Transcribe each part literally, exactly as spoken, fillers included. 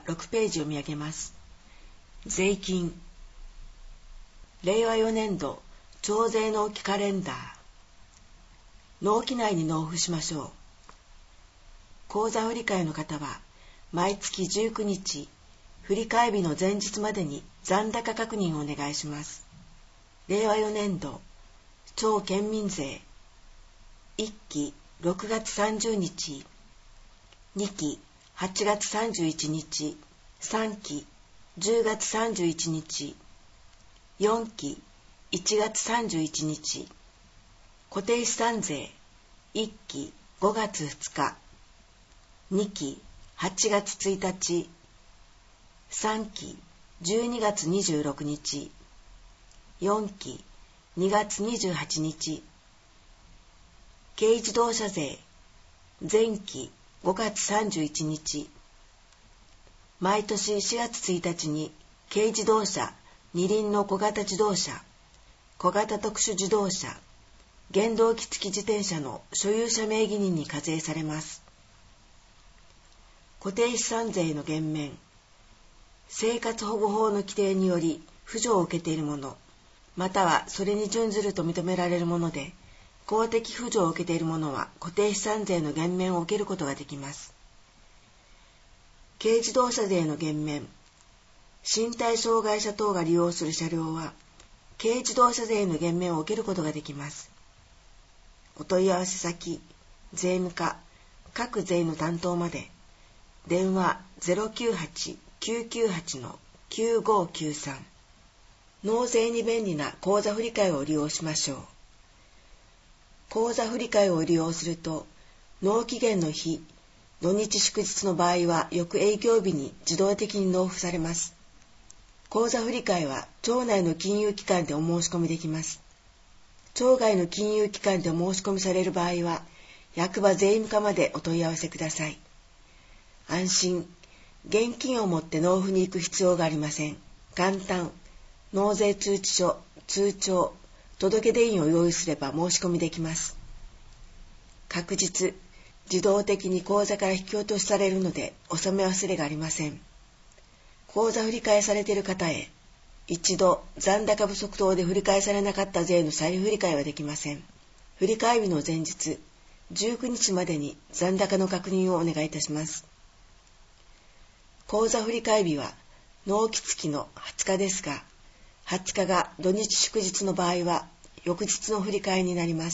ろくページを読み上げます。税金。れいわよねんど徴税納期カレンダー。納期内に納付しましょう。口座振替の方は毎月じゅうくにち、振替日の前日までに残高確認をお願いします。れいわよねんど町県民税いっきろくがつさんじゅうにち、にきはちがつさんじゅういちにち、さんきじゅうがつさんじゅういちにち、よんきいちがつさんじゅういちにち、固定資産税いっきごがつふつか、にきはちがつついたち、さんきじゅうにがつにじゅうろくにち、よんきにがつにじゅうはちにち、軽自動車税前期ごがつさんじゅういちにち、毎年しがつついたちに軽自動車、二輪の小型自動車、小型特殊自動車、原動機付き自転車の所有者名義人に課税されます。固定資産税の減免。生活保護法の規定により扶助を受けているもの、またはそれに準ずると認められるもので、公的扶助を受けているものは固定資産税の減免を受けることができます。軽自動車税の減免。身体障害者等が利用する車両は、軽自動車税の減免を受けることができます。お問い合わせ先、税務課、各税の担当まで、電話 ゼロきゅうはち きゅうきゅうはち きゅうごきゅうさん。納税に便利な口座振替を利用しましょう。口座振替を利用すると、納期限の日、土日祝日の場合は翌営業日に自動的に納付されます。口座振替は町内の金融機関でお申し込みできます。町外の金融機関でお申し込みされる場合は、役場税務課までお問い合わせください。安心、現金を持って納付に行く必要がありません。簡単、納税通知書、通帳、届出印を用意すれば申し込みできます。確実、自動的に口座から引き落としされるので納め忘れがありません。口座振り替えされている方へ、一度残高不足等で振り替えされなかった税の再振り替えはできません。振り替え日の前日、じゅうくにちまでに残高の確認をお願いいたします。口座振り替え日は納期月のはつかですが、はつかが土日祝日の場合は翌日の振り替えになります。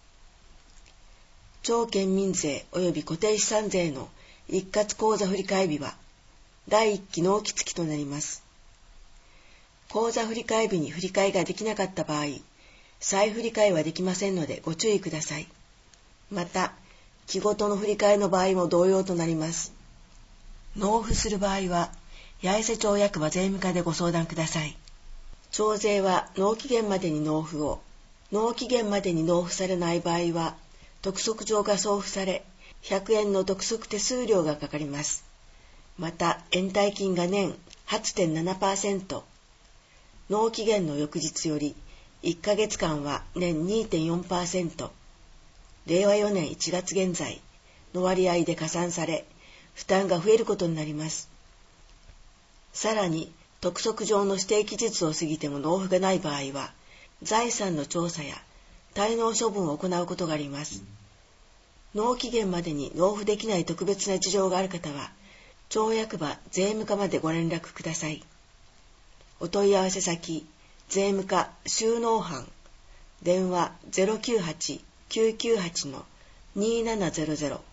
町県民税及び固定資産税の一括口座振り替え日はだいいっき納期月となります。口座振り替え日に振り替えができなかった場合、再振り替えはできませんのでご注意ください。また、期ごとの振り替えの場合も同様となります。納付する場合は、八重瀬町役場税務課でご相談ください。徴税は納期限までに納付を、納期限までに納付されない場合は、督促状が送付され、ひゃくえんの督促手数料がかかります。また、延滞金が年 はちてんななパーセント、納期限の翌日よりいっかげつかんは年 にてんよんパーセント、れいわよねんいちがつ現在の割合で加算され、負担が増えることになります。さらに、督促状の指定期日を過ぎても納付がない場合は、財産の調査や滞納処分を行うことがあります。納期限までに納付できない特別な事情がある方は、町役場税務課までご連絡ください。お問い合わせ先、税務課収納班、電話 ゼロきゅうはち きゅうきゅうはち にーななゼロゼロ